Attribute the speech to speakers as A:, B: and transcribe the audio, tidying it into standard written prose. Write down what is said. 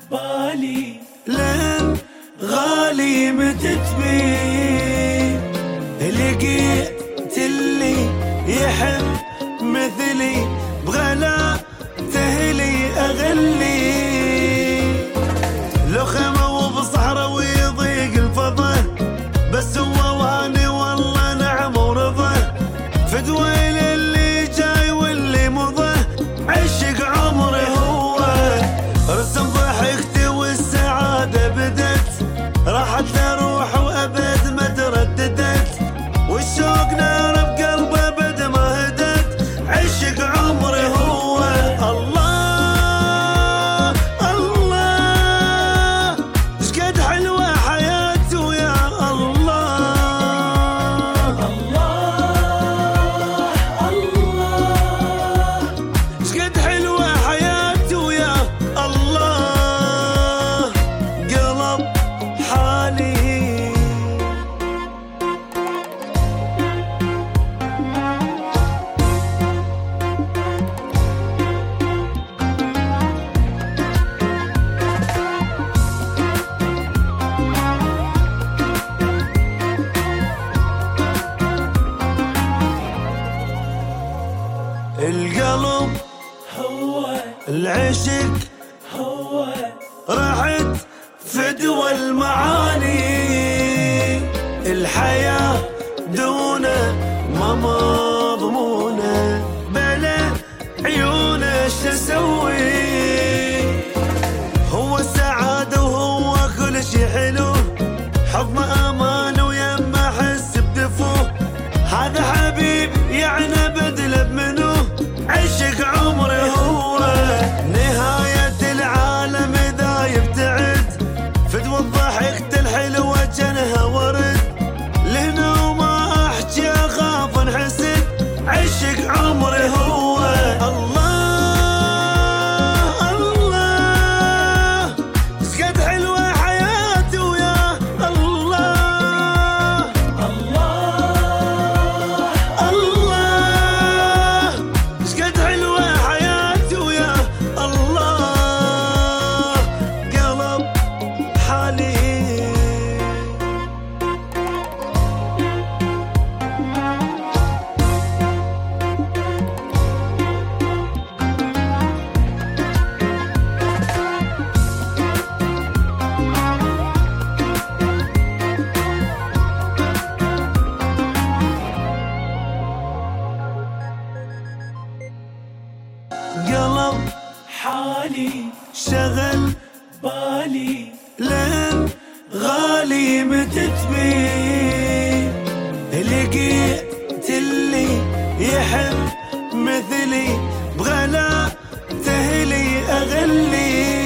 A: بالي
B: لين غالي متى تبي لقيت اللي يحب مثلي بغلا تهلي أغلي لو خيمة وبصحراء ويضيق الفضا بس هو واني والله نعم ورضا فدوى للي جاي واللي مضى عشق عمري هو رسم ضحكتي والسعادة بدت راحت لروح وأبد ما ترددت والشوق نار بقلبه بد ما هدت عشق عمري هو الله الله شقد حلوة حياته يا الله
A: الله الله
B: شقد حلوة حياته يا الله قلب حالي القلب
A: هو
B: العشق
A: هو
B: راحت فدوى المعاني الحياة دونه ما مضمونة بلا عيونه ايش اسوي هو السعادة وهو كل شي حلو حضن امان ويما احس بدفو هذا حبيب يعني بدل بمنو عشق عمري هو نهاية العالم إذا يبتعد فدوى الضحكة الحلوة جنها ورد لهنا وما أحكي أخاف انحسد عشق عمري هو الله الله شقد حلوة حياته يا الله
A: الله
B: الله شقد حلوة حياته يا الله قلب حالي قلب
A: حالي
B: شغل
A: بالي
B: لين غالي متى تبي لقيت اللي يحب مثلي بغلا تهلي أغلي